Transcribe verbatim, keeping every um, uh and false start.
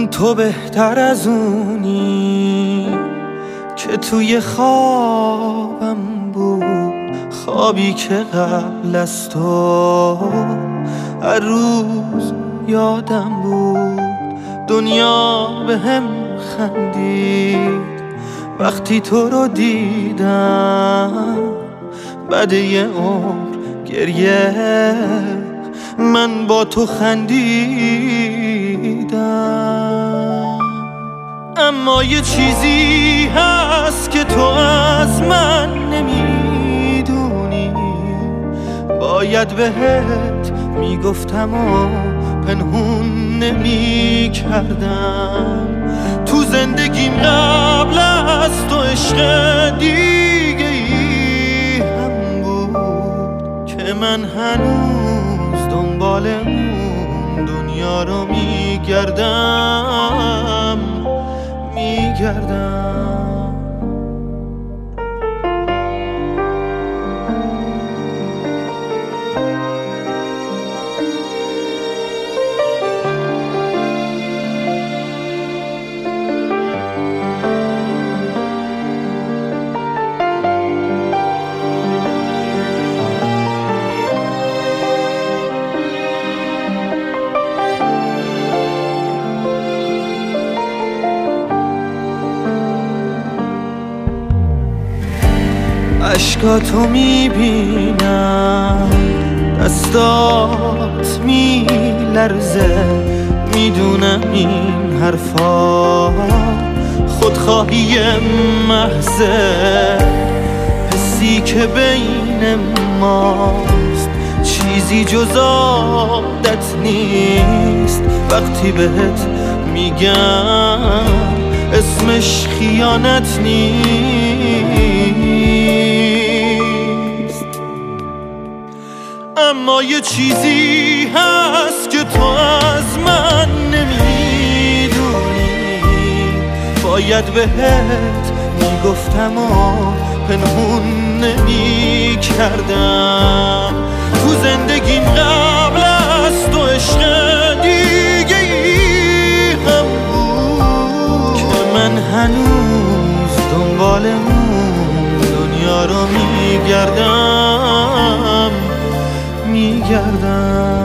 تو بهتر از اونی که توی خوابم بود، خوابی که قبل از تو هر روز یادم بود. دنیا به هم خندید وقتی تو رو دیدم، بعد یه عمر گریه من با تو خندیدم. اما یه چیزی هست که تو از من نمیدونی، باید بهت میگفتم و پنهون نمی کردم. تو زندگیم قبل از تو عشق دیگه ای هم بود که من هنوز دنبال اون دنیا رو میگردم میگردم. اشکاتو میبینم، دستات میلرزه، میدونم این حرفا خودخواهی محضه. حسی که بین ماست چیزی جز عادت نیست، وقتی بهت میگم اسمش خیانت نیست. اما یه چیزی هست که تو از من نمیدونی، باید بهت میگفتم و پنهون نمی کردم. تو زندگیم قبل از تو عشق دیگه ای هم بود که من هنوز دنبال اون دنیا رو میگردم میگردم.